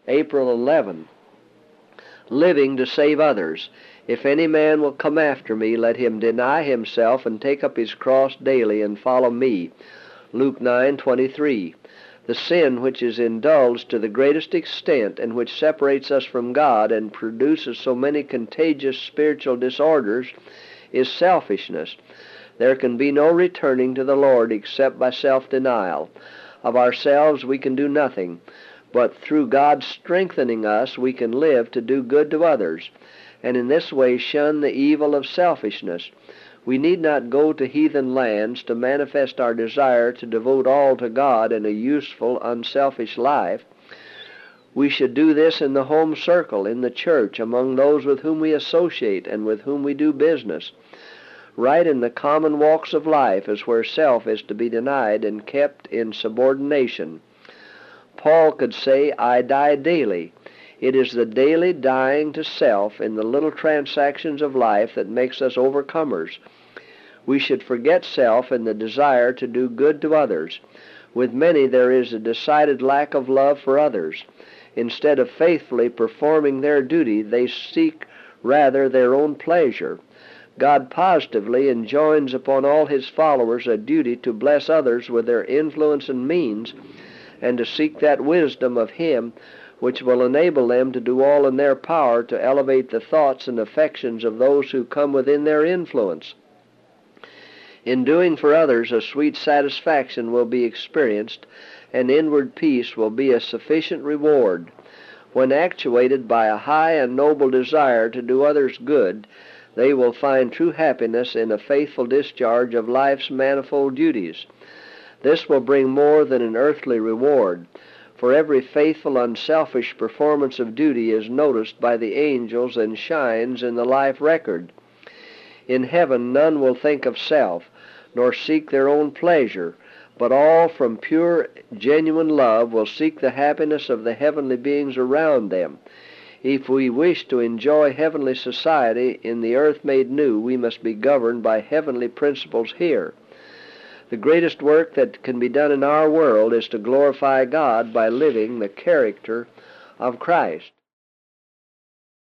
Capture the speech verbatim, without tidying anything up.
April eleventh. Living to save others. If any man will come after me, let him deny himself and take up his cross daily and follow me. Luke nine twenty-three. The sin which is indulged to the greatest extent and which separates us from God and produces so many contagious spiritual disorders is selfishness. There can be no returning to the Lord except by self-denial. Of ourselves we can do nothing, but through God's strengthening us we can live to do good to others, and in this way shun the evil of selfishness. We need not go to heathen lands to manifest our desire to devote all to God in a useful, unselfish life. We should do this in the home circle, in the church, among those with whom we associate and with whom we do business. Right in the common walks of life is where self is to be denied and kept in subordination. Paul could say, I die daily. It is the daily dying to self in the little transactions of life that makes us overcomers. We should forget self in the desire to do good to others. With many there is a decided lack of love for others. Instead of faithfully performing their duty, they seek rather their own pleasure. God positively enjoins upon all his followers a duty to bless others with their influence and means, and to seek that wisdom of him which will enable them to do all in their power to elevate the thoughts and affections of those who come within their influence. In doing for others, a sweet satisfaction will be experienced, and inward peace will be a sufficient reward. When actuated by a high and noble desire to do others good, they will find true happiness in a faithful discharge of life's manifold duties. This will bring more than an earthly reward, for every faithful, unselfish performance of duty is noticed by the angels and shines in the life record. In heaven none will think of self, nor seek their own pleasure, but all from pure, genuine love will seek the happiness of the heavenly beings around them. If we wish to enjoy heavenly society in the earth made new, we must be governed by heavenly principles here. The greatest work that can be done in our world is to glorify God by living the character of Christ.